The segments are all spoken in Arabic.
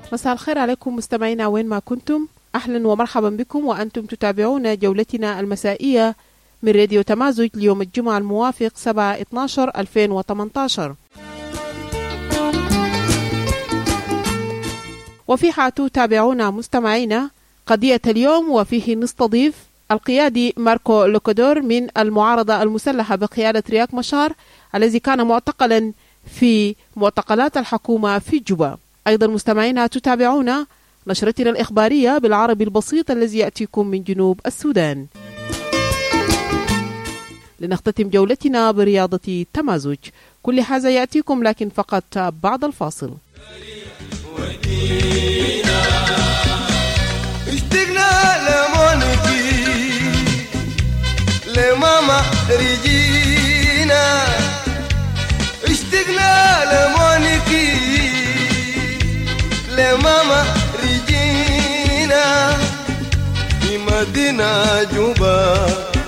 مساء الخير عليكم مستمعينا وين ما كنتم، أهلا ومرحبا بكم وأنتم تتابعون جولتنا المسائية من راديو تمازج ليوم الجمعة الموافق 7/12/2018. وفيها تتابعون مستمعينا قضية اليوم، وفيه نستضيف القيادي ماركو لوكودور من المعارضة المسلحة بقيادة رياك مشار الذي كان معتقلا في معتقلات الحكومة في جوبا. أيضا مستمعينا تتابعون نشرتنا الإخبارية بالعربي البسيط الذي يأتيكم من جنوب السودان. لنختتم جولتنا برياضة تمازج. كل هذا يأتيكم لكن فقط بعد الفاصل. اشتقنا لمونكي لماما رجينا، اشتقنا لمونكي لماما رجينا في مدينة جوبا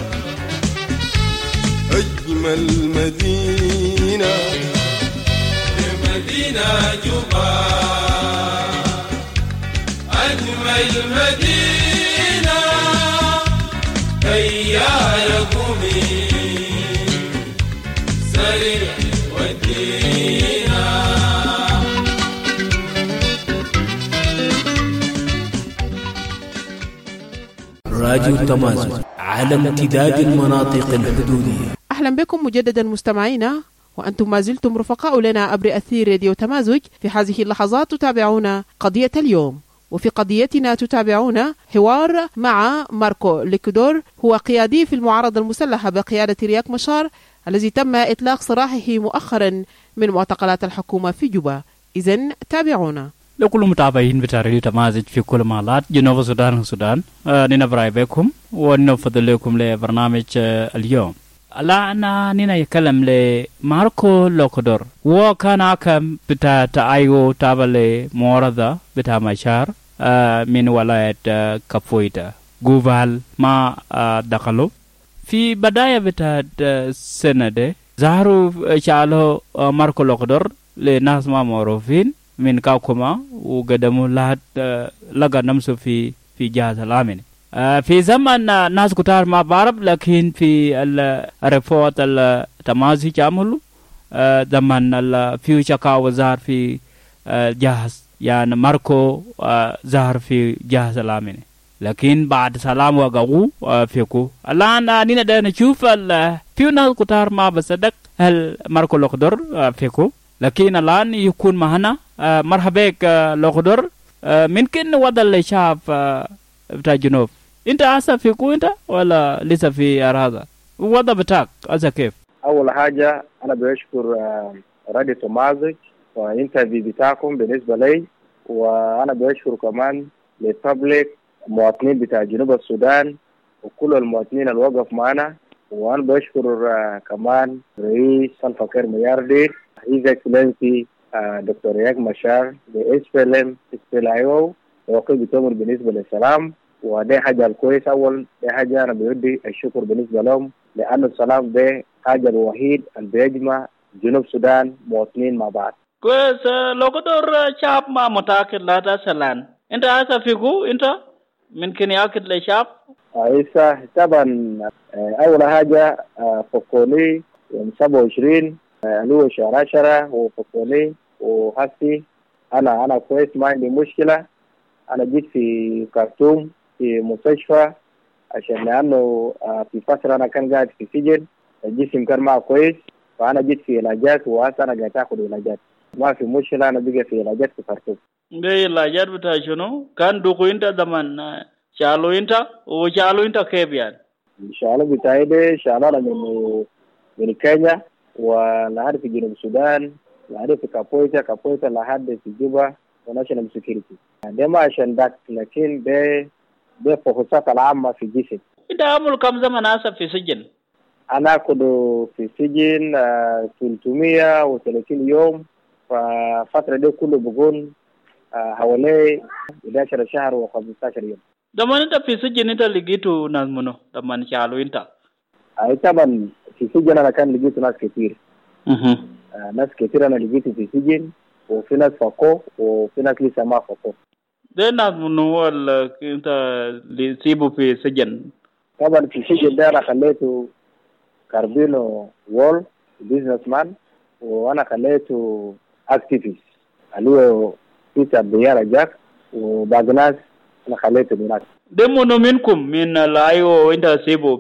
أجمل مدينة، في مدينة جوبا أجمل مدينة، هيا يا قومي سريع ودينا. راديو تمازج على امتداد المناطق الحدودية. أهلا بكم مجددا مستمعينا، وأنتم ما زلتم رفقاء لنا عبر أثير راديو تمازج. في هذه اللحظات تتابعون قضية اليوم، وفي قضيتنا تتابعون حوار مع ماركو لوكودور، هو قيادي في المعارضة المسلحة بقيادة رياك مشار الذي تم إطلاق سراحه مؤخرا من معتقلات الحكومة في جوبا. إذن تابعونا. لكل متابعين بتاريخ تمازج في كل مالات جنوب السودان ننبرأ بكم ونفضل لكم لبرنامج اليوم. الآن نتكلم لماركو لوكودور، وكان كم بتاع تأيو تابع معارضة بتاع مشار من ولاية كابويتا جوفال ما دخلوا في بداية بتاع السنة دي. ظهروا شالوا ماركو لوكودور لناس ما معروفين من كاكوما وقدموا لقى نمسو في جهاز الأمن. في زمن ناس كتار ما بعرف، لكن في الريبورت التمازج عملوا زمن الفيوشا كاو ظهر في جهاز، يعني ماركو ظهر في جهاز الأمن، لكن بعد سلام وقعوا فيكو. الآن نينا نشوف في ناس كتار ما بصدق هل ماركو لوكودور فيكو، لكن الآن يكون معنا. مرحبا بك لوكودور، ممكن وضع الشعب بتاع جنوب، انت هسه فيكو انت ولا لسه في هذا الوضع بتاعك هسه كيف؟ اول حاجه انا بشكر راديو تمازج والانترفيو بتاعكم بالنسبه لي، وانا بشكر كمان للببليك المواطنين بتاع جنوب السودان وكل المواطنين اللي وقف معنا، وانا بشكر كمان رئيس سلفا كير مياردير His Excellency دكتور رياك مشار بإسفلم إسفلايو وقيل بتمر بالنسبة للسلام. وده حاجة الكويس. أول ده حاجة أنا بودي الشكر بالنسبة لهم، لأن السلام ده حاجة الوحيد اللي بيجمع جنوب السودان مواطنين مع بعض. كويس لوكودور، شعب ما متأكد لا تسلان، أنت هسه فيكو أنت ممكن يأكد للشعب؟ إسا طبعا أول حاجة فكوني يوم 27 اللي هو شهر 10 وفكوني وهسي أنا كويس، ما عندي مشكلة. أنا جيت في كارتوم في مستشفى عشان لأنه في فترة أنا كان قاعد في سجن، الجسم كان معه كويس، فأنا جيت في علاجات وهسه أنا قاعد أخذ علاجات، ما في مشكلة. أنا بقى في علاجات في كارتوم. ده علاجات بتاع شنو؟ كان دوكو أنت زمان شالو أنت وشالو أنت كيف يعني؟ شالو بتاعي ده شالو من كينيا ولحد في جنوب السودان، لحد في كابويتا لحد في جوبا وناشونال سيكيورتي. ده ما عشان ذاك، لكن ده فحوصات العامة في الجسم. أنت عمل كم زمن هسه في سجن؟ أنا كنت في سجن 330 يوم، ففترة دي كله بقول حوالي 11 شهر و15 يوم. زمان أنت في سجن أنت لقيتوا ناس منو؟ زمان شالو أنت؟ طبعا في سجن أنا كان لقيت ناس كتير. ناس كتير أنا لقيت في سجن، وفي ناس فقوه وفي ناس لسه ما فقوه. ده ناس منو انت اللي تسيبه في سجن؟ طبعا في السجن ده انا خليته كاربينو وول بيزنس مان، وانا خليته اكتيفيست اللي هو بيتر بيارا جاك، وبعض ناس انا خليته هناك. ده منو منكم من الايو انت تسيبه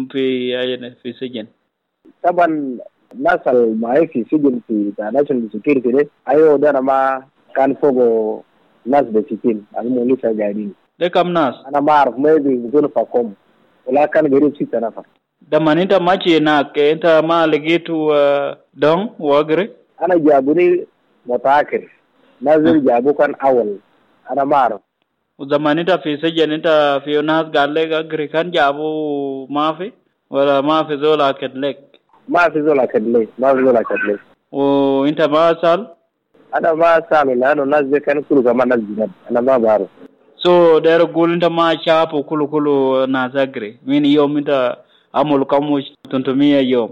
في سجن؟ طبعا الناس المعايا في سجن في ناشونال سيكيورتي ده ايوه ده انا ما كان فوقه ناس بسيطين المهم لسه قاعدين. ده كم ناس؟ انا ما اعرف ما بيقولوا فاقوم ولا كان قريب 6 نفر. ده ما انت ماشي هناك انت ما لقيته دون واجري؟ انا جابوني متاخر، نازل جابوه كان اول انا ما اعرف. وزمان انت في سجن انت في ناس قال لك اجري كان جابوه ما في ولا ما في زول اكد لك؟ ما في زول اكد لي. وانت ما سأل؟ انا ما سأل لانه الناس دي كانوا كله كمان ناس جداد انا ما بعرف. داير اقول انت ما شافوا كله ناس اجري من يوم انت عمل كم 300 يوم؟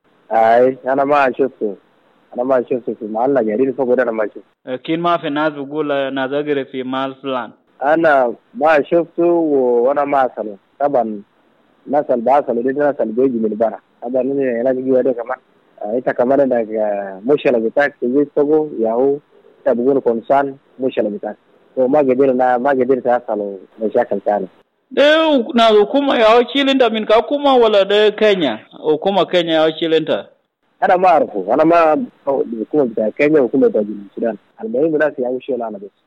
اي انا ما شفته في محلنا قاعدين فوق ده انا ما شفته. لكن ما في ناس بقول ناس اجري في مال فلان. انا ما شفته وانا ما اساله. طبعا الناس اللي باسلوا دي ناس اللي بيجي من برا. طبعا انا بيجي ده كمان انت كمان عندك مشكله بتاعك تجي فوق يا هو انت بقول كونسان مشكله بتاعك وما قدرت اساله مشاكل ثانيه. ده na hukuma ya wachilinda min ka kuma wala da Kenya hukuma Kenya ya wachilinda? انا ما اعرفه. انا ما الحكومه بتاع كينيا وحكومه بتاع السودان. المهم ناس يعيشوا شغل انا بس.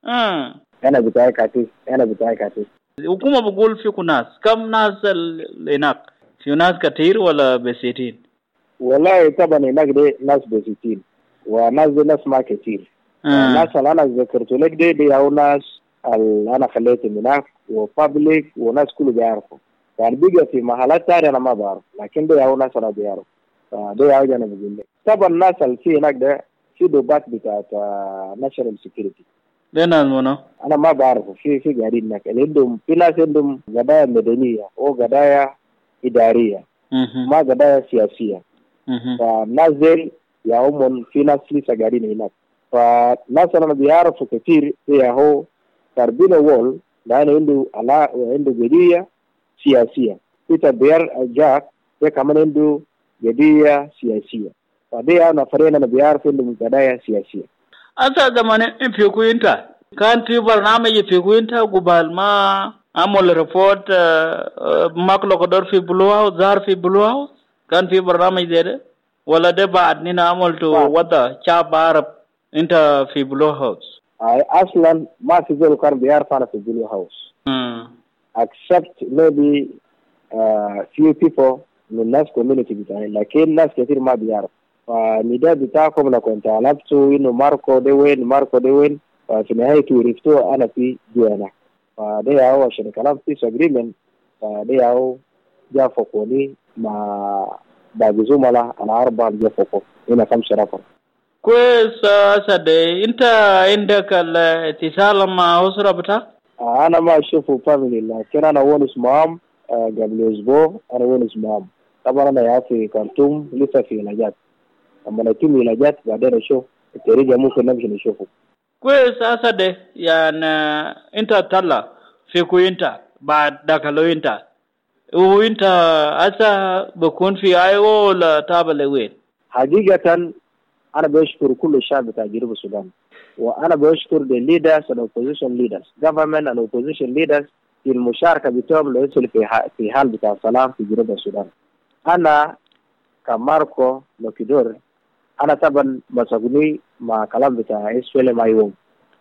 انا بتاعي كاتيس. الحكومه بقول فيكم ناس كم ناس هناك؟ في ناس كثير ولا بسيطين؟ والله طبعا هناك دي ناس بسيطين وناس دي ناس ما كثير. الناس اللي انا ذكرت لك دي او ناس اللي انا خليتهم هناك وبابليك وناس كله بيعرفوا. يعني بيجي في محلات ثانيه انا ما بعرف لكن دي او ناس انا بيعرف. ده عاوز انا بقول لك طبعا الناس اللي في هناك ده في دوبات بتاعت ناشونال سيكيورتي. ده ناس منو؟ انا ما بعرف في قاعدين هناك عندهم في ناس عندهم قضايا مدنيه او قضايا اداريه ما قضايا سياسيه. فالناس دي يا هم في ناس لسه قاعدين هناك. فالناس اللي بيعرفوا كثير هي هو كاربينو وول لانه عنده قضيه سياسيه. بيتر بيار جاك ده كمان عنده قضيه سياسيه. فدي انا فرينا انا بيعرف انه قضايا سياسيه. asa zamane في كوينتا كان في برنامج في كوينتا قبل ما عمل ريبورت ماكلو قدر في بلو هاوس ظهر في بلو هاوس كان في برنامج ده ولا ده بعد نينا عملته وضع شاب عرب انت في بلو هاوس؟ اصلا ما في زول كان بيعرف انا في بلو هاوس except maybe few people من الناس community بتاعي لكن ناس كثير ما بيعرف. فالنداء بتاعكم لو كنت طلبتوا انه ماركو دي وين في نهاية عرفتوا انا في جوانا. فده هو عشان كلام في agreement. فده هو جاء فوقوني مع بعض زملاء انا 4 جاء فوقه هنا 5 نفر. كويس سادة انت عندك الاتصال مع أسرة بتاعك؟ انا ما اشوفه فاميلي لكن انا ونس معهم قبل اسبوع. انا ونس معهم طبعا انا يا في كارتوم لسه في علاجات. لما نتم علاجات بعدين اشوف التريجة ممكن نمشي نشوفه. كويس سادة يعني انت طلع في كوينتا بعد داخلو انت وانت أسا بكون في ايو ولا تابع وين؟ حقيقة أنا بشكر كل الشعب بتاع جنوب السودان وأنا بشكر the leaders and opposition leaders government and opposition leaders في المشاركة بتاعهم ليصل في حال بتاع السلام في جنوب السودان. أنا كماركو لوكيدور أنا طبعا مسؤولي مع كلام بتاع إسرائيل ما يوم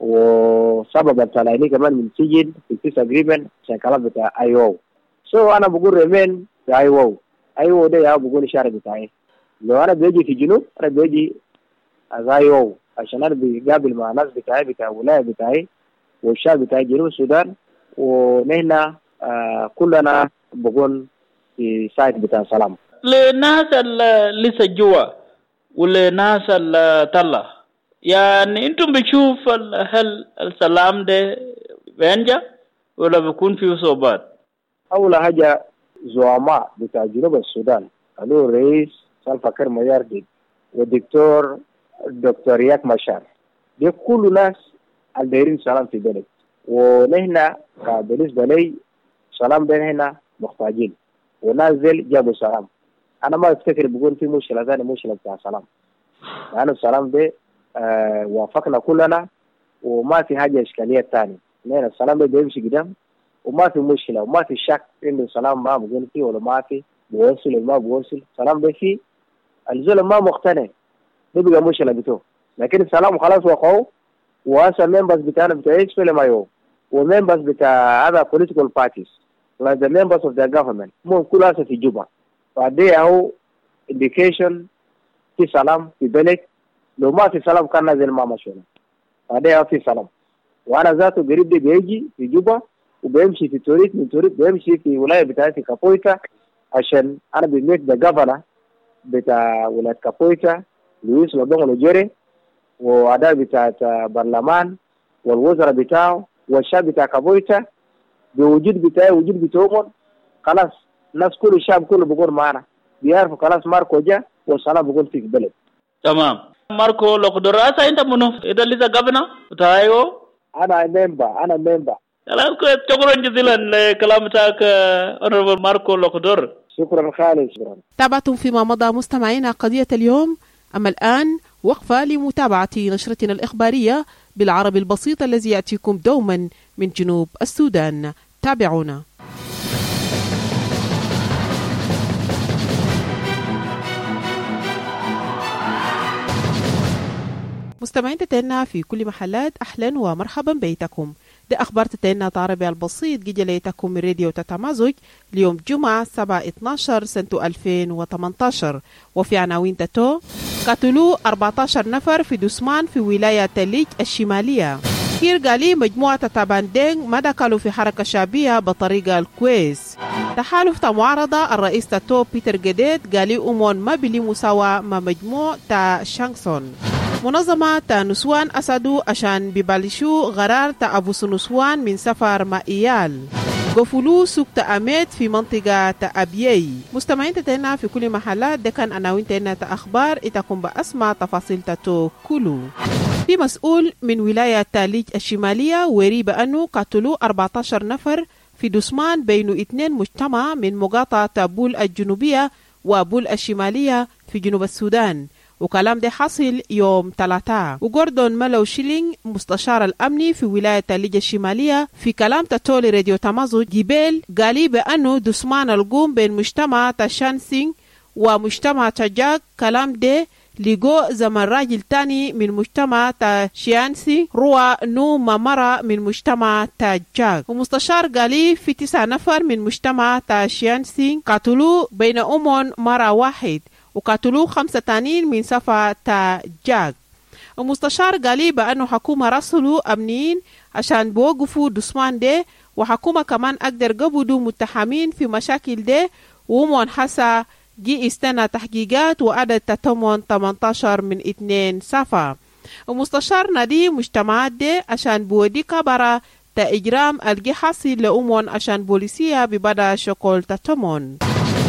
وسبب التلاقي كمان من سجن في peace agreement عشان كلام بتاع أيوه. أنا بقول رمين في أيوه ده يا بقول الشارع بتاعي. لو أنا بيجي في جنوب أنا بيجي أيوه عشان أنا بقابل مع ناس بتاع ولاية بتاعي والشعب بتاع جنوب السودان ونحن كلنا بقول في سايت بتاع سلام. لناس اللي سجوا ولناس اللي طلع يعني انتم بتشوف هل السلام ده بينجح ولا بيكون فيه صعوبات؟ أول حاجة زعماء بتاع جنوب السودان قالوا الرئيس سلفا كير ميارديد والدكتور رياك مشار دي كل ناس الدايرين سلام في بلد. ونحن بالنسبة لي سلام ده هنا محتاجين، ونازل جابوا سلام. أنا ما أفتكر بقول في مشكلة ثانية مشكلة بتاع سلام، لأن السلام ده وافقنا كلنا وما في حاجة إشكالية تانية. نحن السلام ده بيمشي قدام وما في مشكلة وما في شك إنه السلام ما بقول فيه ولا ما في بوصل ولا ما بوصل. السلام ده فيه الزول ما مقتنع نبقى مشكلة بتوه، لكن السلام خلاص وقعوا. وهسه الممبرز بتاعنا بتاع ايش في MIO وممبرز بتاع other political parties like the members of the government مو كل هسه في جوبا. فدي هو indication في سلام في بلد. لو ما في سلام كان نازل ما مشونا. فدي هو في سلام. وانا ذاته قريب دي بيجي في جوبا وبيمشي في توريت، من توريت بيمشي في ولاية بتاعتي كابويتا عشان انا بميت ذا governor بتاع ولاية كابويتا لويس لودونغ لوجيري وأداء بتاع برلمان والوزراء بتاعه والشعب بتاع كابويتا بوجود بتاعه وجود بتاعهم. خلاص الناس كل الشعب كله بيقول معنا بيعرفوا خلاص ماركو جاء والسلام بيقول في البلد. تمام. ماركو لوكدور أنت منو؟ إذا لسه قبنا تايو؟ أنا ممبر. خلاص شكرا جزيلا لكلامك أونربل ماركو لوكدور. شكرا خالد. شكرا. تابعتم فيما مضى مستمعينا قضية اليوم. أما الآن وقفة لمتابعة نشرتنا الإخبارية بالعربي البسيط الذي يأتيكم دوما من جنوب السودان. تابعونا. مستمعين تتنا في كل محلات، أهلا ومرحبا بيتكم. ده أخبار تتنا عربي البسيط جليتكم من راديو تتمازج اليوم جمعة 7/12 سنة 2018. وفي عناوين تتو: قتلوا 14 نفر في دسمان في ولاية تليج الشمالية. كير قالي مجموعة تاباندين ما دخلوا في حركة شعبية بطريقة الكويس. تحالف معارضة الرئيس تاتو بيتر جديد قالي أمون ما بلي مساواة مع مجموع تا شانكسون. منظمة تا نسوان أسدو عشان ببالشو غرار تا أبو سنسوان من سفر مع إيال. قفلوا سوق تأميت في منطقة تأبيي. مستمعين تتنا في كل محلات. ده كان عناوين تتنا تأخبار إتاكم بأسمع تفاصيل تاتو كلو. في مسؤول من ولاية تاليج الشمالية وري بأنه قتلوا 14 نفر في دسمان بين 2 مجتمع من مقاطعة بول الجنوبية وبول الشمالية في جنوب السودان. وكلام ده حصل يوم 3. وجوردون ملو شيلينج مستشار الأمني في ولاية تاليج الشمالية في كلام تتولي راديو تمازج جبال قالي بأنه دسمان القوم بين مجتمع تشانسينج ومجتمع تجاك. كلام ده لقو زمن راجل تاني من مجتمع تشيانسي روا نو مامرا من مجتمع تجاك. ومستشار قالي في 9 نفر من مجتمع تشيانسي قتلوا بين أمون مرة واحد وقتلوا 5 تانين من صفا تاجاك. ومستشار قالي بأنه حكومة رسلوا أمنيين عشان بوقفوا دسمان ده، وحكومة كمان أقدر قبضوا متحمين في مشاكل ده. ومون حسا جي استنى تحقيقات وعدد تتمون 18 من 2 صفا. ومستشار نادي مجتمعات ده عشان بودي كبرة تا إجرام الجي حاصل لأمون عشان بوليسية ببدا شكل تتمون.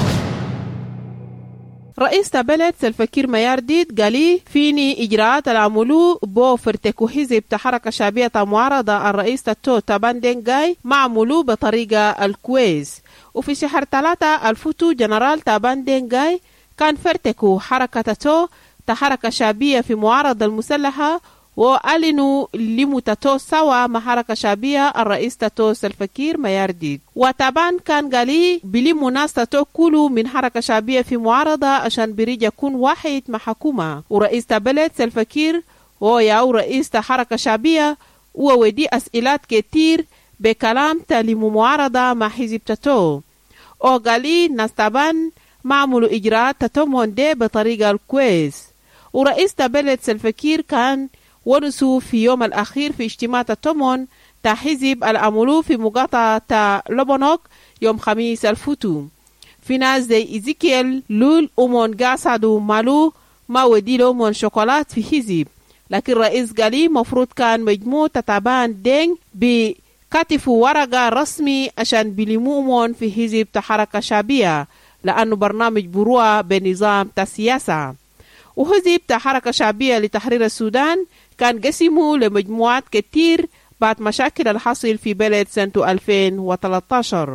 رئيس بلد سلفكير ميارديد قالي فيني إجراءات العملو بو فرتكو حزب تحركة شعبية معارضة الرئيس تاتو تاباندين جاي معملو بطريقة الكويس. وفي شهر 3 الفتو جنرال تاباندين جاي كان فرتكو حركة تاتو تحركة شعبية في معارضة المسلحة وأعلنوا لمتتو سوا مع حركة شعبية الرئيس تاتو سلفكير ميارديد. وطبعا كان قالي بلموا ناس تاتو كلوا من حركة شعبية في معارضة عشان بريج يكون واحد مع حكومة. ورئيس تبلد سلفكير وياو رئيس حركة شعبية وودي أسئلات كتير بكلام تلموا معارضة مع حزب تاتو. وقالي ناس طبعا معملوا إجراءات تاتو دي بطريقة الكويس. ورئيس تبلد سلفكير كان ونسوا في يوم الأخير في اجتماع تتمون تحزب العملو في مقاطعة لبنوك يوم خميس الفتو. في ناس زي إزيكيل لول أمون قاسدوا مالو ما وديلو من شوكولات في حزب. لكن رئيس قالي مفروض كان مجموع تتابان دين بكاتفوا ورقة رسمي عشان بلمومون في حزب تحركة شعبية لأنه برنامج بروع بنظام تسياسة. وحزب تحركة شعبية لتحرير السودان كان قسموا لمجموعات كتير بعد مشاكل الحصل في بلد سنة 2013.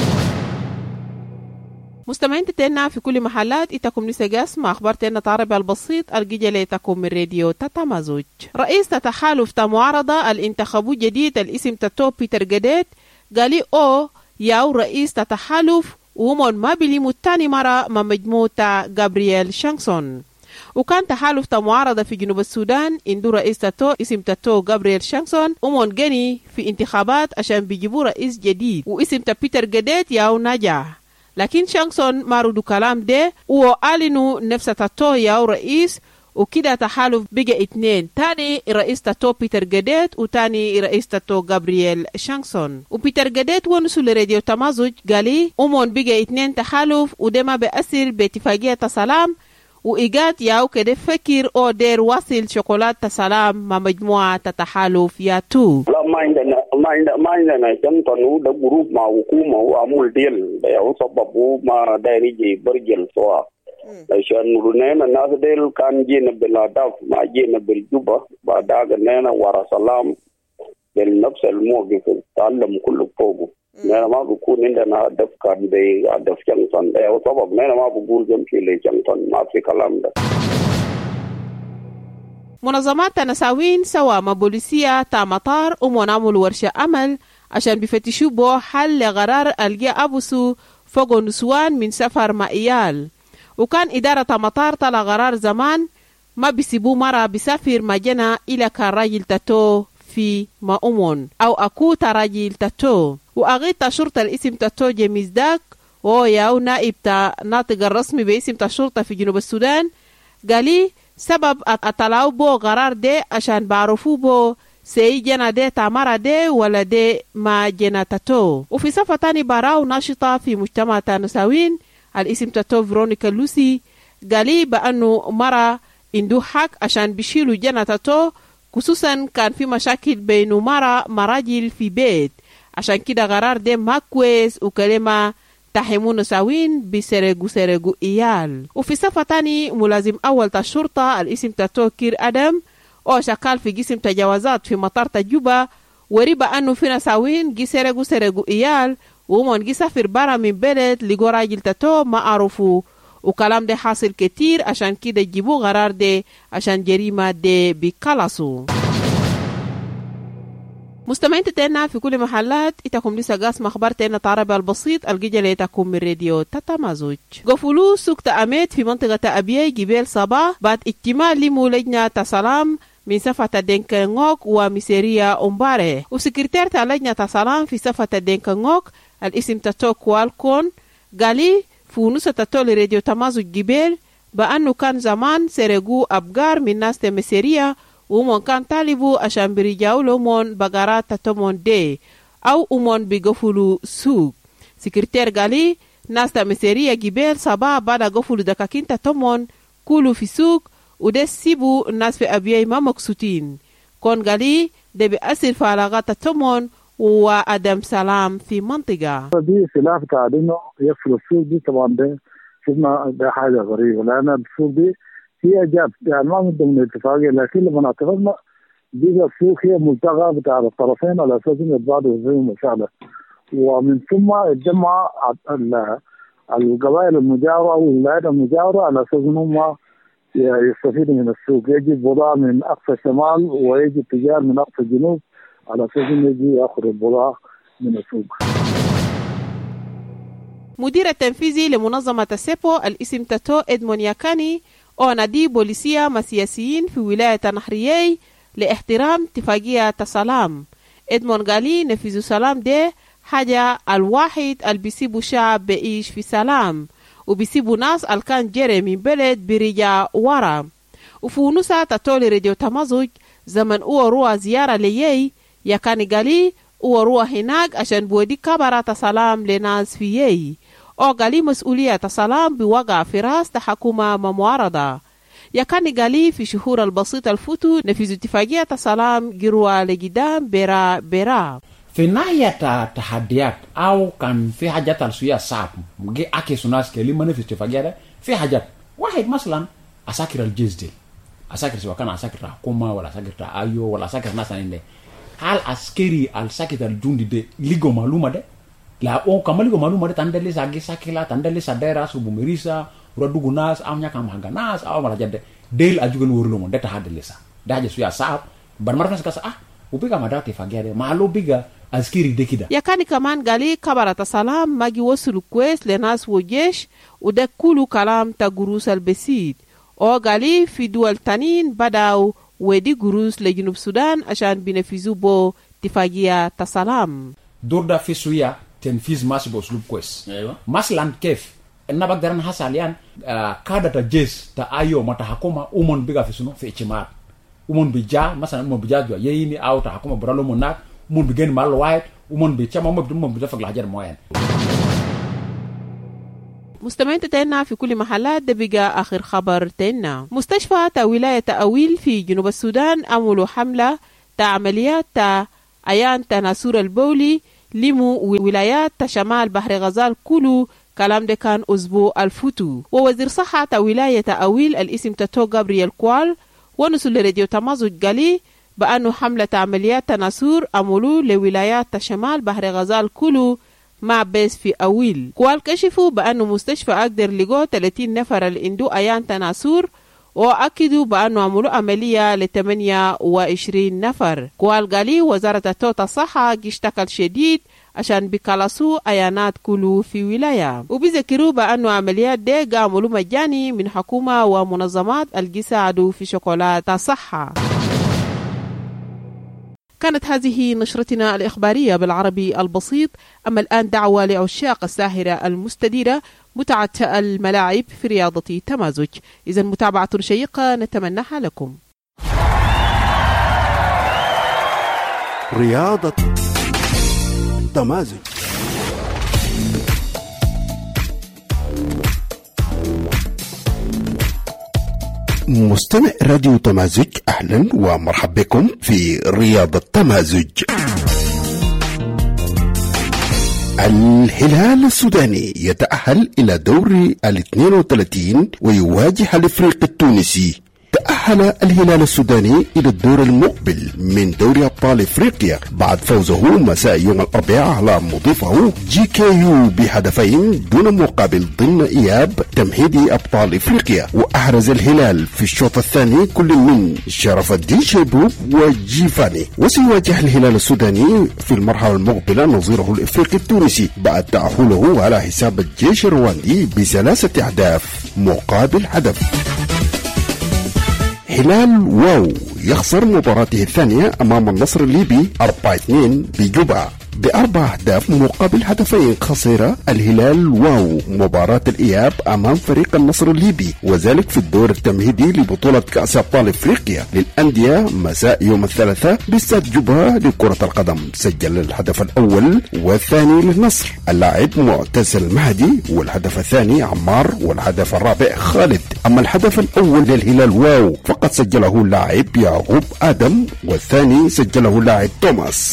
مستمعين تتنا في كل محلات إتاكم نسجاس مع أخبار تنا تعرب البسيط الجيجة ليتاكم من راديو تتمازوج. رئيس تتحالف معارضة الانتخابو جديد الاسم تتو بيتر جديد قالي ياو رئيس تتحالف ومن ما بليمو التاني مرة ما مجموعة غابرييل شانسون. وكان تحالف معارضة في جنوب السودان اندو رئيس تتو اسم تتو غابرييل شانسون ومن جني في انتخابات عشان بيجيبوا رئيس جديد واسم بيتر جديد ياو نجاح. لكن شانسون مارودو كلام ده وقالنو نفس تاتو ياو رئيس وكده تحالف بقى 2 تاني رئيس تاتو بيتر جديد وتاني رئيس تاتو غابرييل شانسون. وبيتر جديد ونسو لراديو تمازوج قالي بقى 2 تحالف وده ما بأثر باتفاقية سلام وإيجاد ياو كده فكر أو دير واصل شوكولاتة سلام مع مجموعة تتحالف ياتو. لا ما عندنا شنطن وده جروب مع حكومة وعمول ديل ده سبب ما دايري برجل سوا عشان نرنينا الناس ديل كان جينا بالهدف ما جينا بالجوبة بعدها قلنا ورا سلام بالنفس الموقف تعلم كله فوقه. نحن ما بكون عندنا هدف كان بهدف شنطن ده وسبب نحن ما بقول جمشي لشنطن ما في كلام ده. منظمات تنساوين سوا مع بوليسية مطار ومنعمل ورشة أمل عشان بيفتشوا بو حل لغرار ألقى أبوسو فوق نسوان من سفر مع إيال. وكان إدارة مطار طلع قرار زمان ما بيسيبوا مرة بسافر مجانا إلى كراجل تاتو في مأمون أو أكو تراجل تاتو. وأغيط شرطة الاسم تاتو جميز داك وهو ياو نائب ناطق الرسمي باسم الشرطة في جنوب السودان قالي سبب أطلعوا بو قرار ده عشان بعرفوا بو سي جنا ده تامارا ده ولا ده ما جنا تاتو. وفي صفة تاني براو ناشطة في مجتمع تانساوين الاسم تاتو فرونيكا لوسي قالي بأنه مرة اندو حق عشان بيشيلوا جنا تاتو خصوصا كان في مشاكل بينه مرة مراجل في بيت عشان كده قرار ده ما كويس وكلمة تحمون ساوين بسرقو إيال. وفي صفة تاني ملازم أول الشرطة الاسم تاتو كير أدم أو شكال في جسم تجاوزات في مطار تجوبة وريبا أنه فينا ساوين سرقو إيال ومن جي سافر برا من بلد لغو راجل تاتو ما عرفو وكلام ده حاصل كتير عشان كده جيبو قرار ده عشان جريمة ده بيكالاسو. مستمعين تتنا في كل محلات إتاكم لسا قاس مخبار تنا تعرب البسيط الجيجة ليتاكم من راديو تتمازوج. قفلوا سوق تأميت في منطقة أبيي جبال صباح بعد اجتماع لمو لجنة تسلام من صفة دينكنغوك ومسيريا أمباري. وسكرتير لجنة تسلام في صفة دينكنغوك الاسم تاتو كوالكون قالي فونوسة تاتو لراديو تمازوج جبال بأنه كان زمان سرقو أبقار من ناس تمسيريا ومن كان طالبو عشان بريجاو لومون بقرات تتمون دي أو أمون بيقفلوا سوق. سكرتير قالي ناس تمسيريا جبال صباح بعد قفلوا دكاكين تتمون كلوا في سوق وده سيبو الناس في أبيي ما مكسوتين. كون قالي ده بيأثر في علاقات تتمون وعدم سلام في منطقة. دي خلاف تعدينه يقفلوا السوق دي طبعا ده شفنا ده حاجة غريبة لأن السوق دي هي جاب يعني ما من ضمن الاتفاقية لكن لما اتفقنا دي السوق هي ملتقى بتاع الطرفين على أساس إن يتبادلوا فيهم مساعدة ومن ثم يتجمع القبائل المجاورة أو الولايات المجاورة على أساس إنهم يستفيدوا من السوق. يجي بضاعة من أقصى الشمال ويجي تجار من أقصى الجنوب على أساس إنه يجي يأخذ البضاعة من السوق. مدير التنفيذي لمنظمة السيبو الاسم تاتو إدمون ياكاني أو نادي بوليسية مسياسيين في ولاية نهريي لاحترام اتفاقية السلام. إدمون قالي نفذوا سلام ده حاجة الواحد اللي بيسيبوا شعب بيعيش في سلام وبيسيبوا ناس اللي كان جري من بلد برجع ورا. وفونوسا تاتولي راديو تمازوج زمن روى زيارة ليي ياكاني قالي روى هناك عشان بودي كبرات سلام لناس في يي أو قالي مسؤولية السلام بوقع في راس تحكومة معارضة. يكاني قالي في شهور البسيط الفوتو نفذ اتفاقية السلام جروا لقدام برا في ناحية تحديات أو كان في حاجات السوية صعب مجي أكي سناس كلي ما نفذ اتفاقية في حاجات واحد مثلا أساكر الجيش دي asakir siwa kana asakir ta koma wala asakir ta ayo wala asakir nasa ninde al askeri al sakit al jundi de ligo maluma de la on kamaligo maluma de tandele sagi sakila tandele sadera subu merisa rodugunas amnya kam haganas aw mala jadde del ajugan worlo mon deta hadele sa daje suya saab bar marfa skasa ubiga madati fagere malo biga askiri dekida yakani kaman gali kabarata salam magi wasulu kwes lenas wojesh udakulu kalam ta gurus albesid o gali fi dual tanin badaw wedi gurus le junub sudan ashan benefizu bo tifagia ta salam durda fi suya tenfiz mas bo slub kwes maslan kef nabak daran hasalian kada ta jes ta ayo mata hakoma umon biga fi sunu fi chimat umon bija masalan umon bija jo yeyini awta hakoma bralo monak umon bigen mal white umon bi chama umon bi dafak lahajar moyen. مستمعين تتنا في كل محلات ده بقى آخر خبر تنا. مستشفى تا ولاية أويل في جنوب السودان عملوا حملة تا عمليات تا أيان تناسور البولي لمو ولايات تا شمال بحر غزال كله. كلام ده كان أسبوع الفوتو. ووزير صحة تا ولاية أويل الاسم تاتو غابرييل كوال ونسل لراديو تمازج قالي بأنه حملة عمليات تناسور عملوا لولايات تا شمال بحر غزال كله مع بيس في أويل. كوال كشفوا بأنه مستشفى أقدر لقوا 30 نفر الاندو أيان تناسور وأكدوا بأنه عملوا عملية ل 28 نفر. كوال قالي وزارة التوتا الصحة اشتكل شديد عشان بيكالاسوا أيانات كله في ولاية وبيذكروا بأنه عمليات دي عملوا مجاني من حكومة ومنظمات الجساعدوا في شغلات الصحة. كانت هذه نشرتنا الإخبارية بالعربي البسيط. أما الآن دعوة لعشاق الساهرة المستديرة متعة الملاعب في رياضة تمازج. إذن متابعة شيقة نتمناها لكم. رياضة تمازج. مستمع راديو تمازج، أهلا ومرحبا بكم في رياضة تمازج. الهلال السوداني يتأهل إلى دور 32 ويواجه الإفريقي التونسي. تأهل الهلال السوداني إلى الدور المقبل من دوري أبطال إفريقيا بعد فوزه مساء يوم الأربعاء على مضيفه GKU بهدفين دون مقابل ضمن إياب تمهيدي أبطال إفريقيا. وأحرز الهلال في الشوط الثاني كل من شرف الدين شيبوب وجيفاني. وسيواجه الهلال السوداني في المرحلة المقبلة نظيره الإفريقي التونسي بعد تأهله على حساب الجيش الرواندي ب3 أهداف مقابل هدف. هلال واو يخسر مباراته الثانية أمام النصر الليبي 4-2 بجوبا ب4 أهداف مقابل هدفين. خسر الهلال واو مباراة الإياب أمام فريق النصر الليبي وذلك في الدور التمهيدي لبطولة كأس أبطال إفريقيا للأندية مساء يوم الثلاثاء باستاد جوبا لكرة القدم. سجل الهدف الأول والثاني للنصر اللاعب معتز المهدي والهدف الثاني عمار والهدف الرابع خالد. أما الهدف الأول للهلال واو فقد سجله اللاعب يعقوب آدم والثاني سجله اللاعب توماس.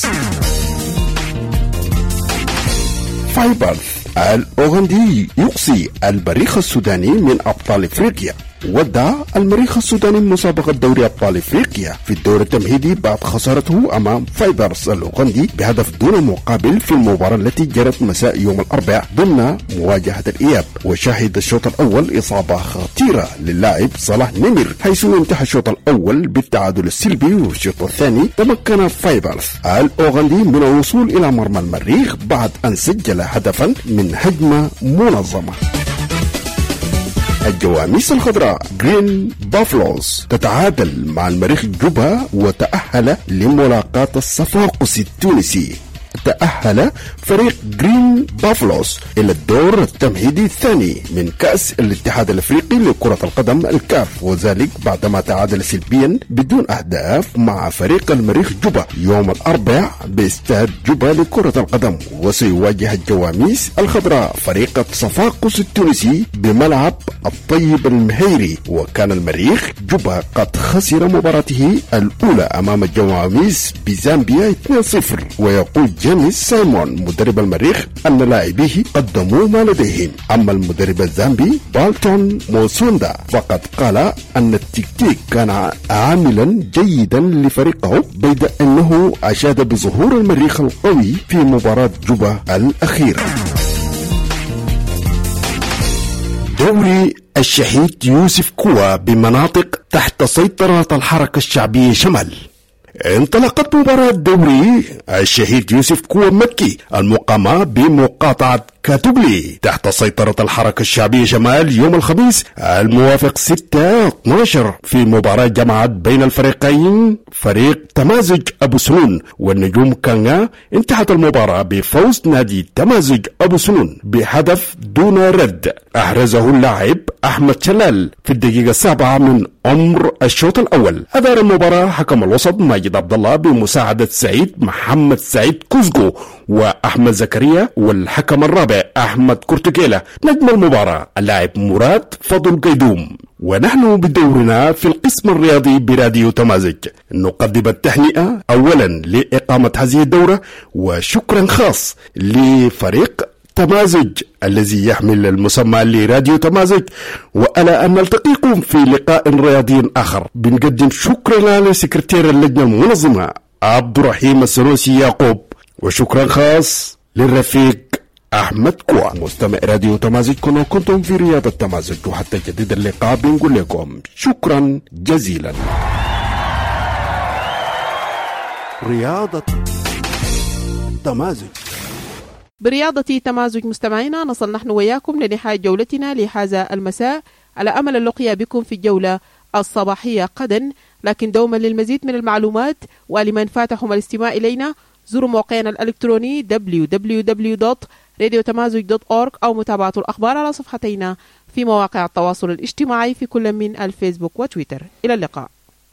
فايبرز الأوغندي يقصي المريخ السوداني من أبطال إفريقيا. ودع المريخ السوداني مسابقة دوري أبطال إفريقيا في الدور التمهيدي بعد خسارته أمام فايبرز الأوغندي بهدف دون مقابل في المباراة التي جرت مساء يوم الأربعاء ضمن مواجهة الإياب. وشهد الشوط الأول إصابة خطيرة للاعب صلاح نمر حيث انتهى الشوط الأول بالتعادل السلبي. وفي الشوط الثاني تمكن فايبرز الأوغندي من الوصول إلى مرمى المريخ بعد أن سجل هدفا من هجمة منظمة. الجواميس الخضراء جرين بافلوز تتعادل مع المريخ جوبا وتأهل لملاقاة الصفاقس التونسي. تأهل فريق جرين بافلوز إلى الدور التمهيدي الثاني من كأس الاتحاد الأفريقي لكرة القدم الكاف وذلك بعدما تعادل سلبيا بدون أهداف مع فريق المريخ جوبا يوم الأربعاء باستاد جوبا لكرة القدم. وسيواجه الجواميس الخضراء فريق صفاقس التونسي بملعب الطيب المهيري. وكان المريخ جوبا قد خسر مباراته الأولى أمام الجواميس بزامبيا 2-0. ويقول جيمس سايمون مدرب المريخ أن لاعبيه قدموا ما لديهم. أما المدرب الزامبي بالتون موسوندا فقد قال أن التكتيك كان عاملا جيدا لفريقه، بيد أنه أشاد بظهور المريخ القوي في مباراة جوبا الأخيرة. دوري الشهيد يوسف كوا بمناطق تحت سيطرة الحركة الشعبية شمال. انطلقت مباراة دوري الشهيد يوسف كوا مكي المقامة بمقاطعة كاتوغلي تحت سيطرة الحركة الشعبية شمال يوم الخميس الموافق 6/12 في مباراة جمعت بين الفريقين فريق تمازج أبو سنون والنجوم كانغا. انتهت المباراة بفوز نادي تمازج أبو سنون بهدف دون رد أحرزه اللاعب أحمد شلال في الدقيقة 7 من عمر الشوط الأول. أدار المباراة حكم الوسط ماجد عبد الله بمساعدة سعيد محمد سعيد كوزغو وأحمد زكريا، والحكم الرابع أحمد كورتكيلا. نجم المباراة اللاعب مراد فضل قيدوم. ونحن بدورنا في القسم الرياضي براديو تمازج نقدم التهنئة أولا لإقامة هذه الدورة، وشكرا خاص لفريق تمازج الذي يحمل المسمى لراديو تمازج، وألا أن نلتقيكم في لقاء رياضي آخر. بنقدم شكرا لسكرتير اللجنة المنظمة عبد الرحيم السنوسي يعقوب، وشكرا خاص للرفيق أحمد كوا. مستمع راديو تمازج، كنتم في رياضة تمازج، وحتى جديد اللقاء بنقول لكم شكرا جزيلا. رياضة تمازج. برياضة تمازج مستمعينا، نصل نحن وياكم لنهاية جولتنا لهذا المساء، على أمل اللقيا بكم في الجولة الصباحية غدا. لكن دوما للمزيد من المعلومات ولمن فاتهم الاستماع إلينا زوروا موقعنا الإلكتروني www.radiotamazug.org أو متابعة الأخبار على صفحتينا في مواقع التواصل الاجتماعي في كل من الفيسبوك وتويتر. إلى اللقاء.